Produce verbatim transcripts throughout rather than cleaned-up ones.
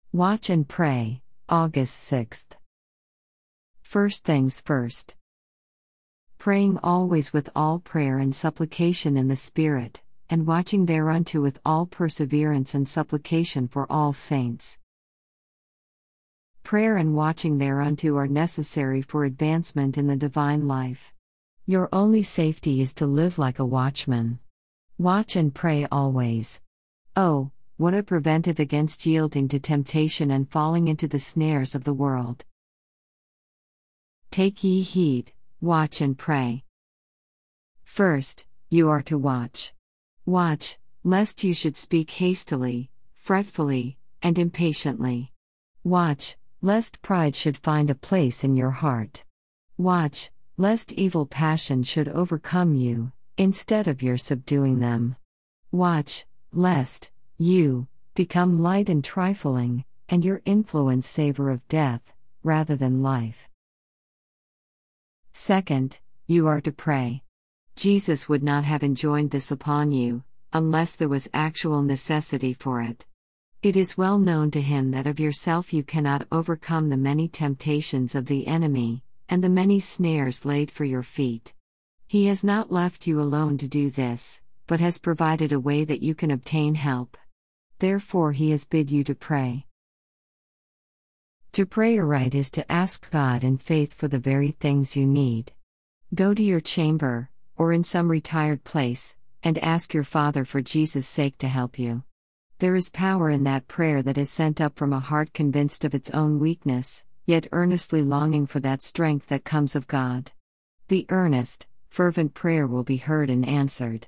Watch and pray, August sixth. First things first. Praying always with all prayer and supplication in the Spirit, and watching thereunto with all perseverance and supplication for all saints. Prayer and watching thereunto are necessary for advancement in the divine life. Your only safety is to live like a watchman. Watch and pray always. Oh, what a preventive against yielding to temptation and falling into the snares of the world. Take ye heed, watch and pray. First, you are to watch. Watch, lest you should speak hastily, fretfully, and impatiently. Watch, lest pride should find a place in your heart. Watch, lest evil passions should overcome you, instead of your subduing them. Watch, lest you become light and trifling, and your influence savor of death, rather than life. Second, you are to pray. Jesus would not have enjoined this upon you, unless there was actual necessity for it. It is well known to him that of yourself you cannot overcome the many temptations of the enemy, and the many snares laid for your feet. He has not left you alone to do this, but has provided a way that you can obtain help. Therefore he has bid you to pray. To pray aright is to ask God in faith for the very things you need. Go to your chamber, or in some retired place, and ask your Father for Jesus' sake to help you. There is power in that prayer that is sent up from a heart convinced of its own weakness, yet earnestly longing for that strength that comes of God. The earnest, fervent prayer will be heard and answered.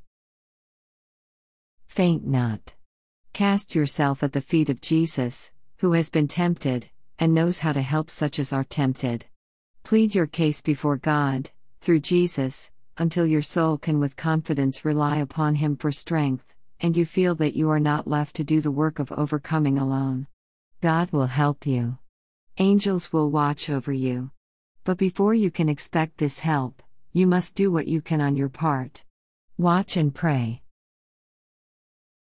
Faint not. Cast yourself at the feet of Jesus, who has been tempted, and knows how to help such as are tempted. Plead your case before God, through Jesus, until your soul can with confidence rely upon Him for strength, and you feel that you are not left to do the work of overcoming alone. God will help you. Angels will watch over you. But before you can expect this help, you must do what you can on your part. Watch and pray.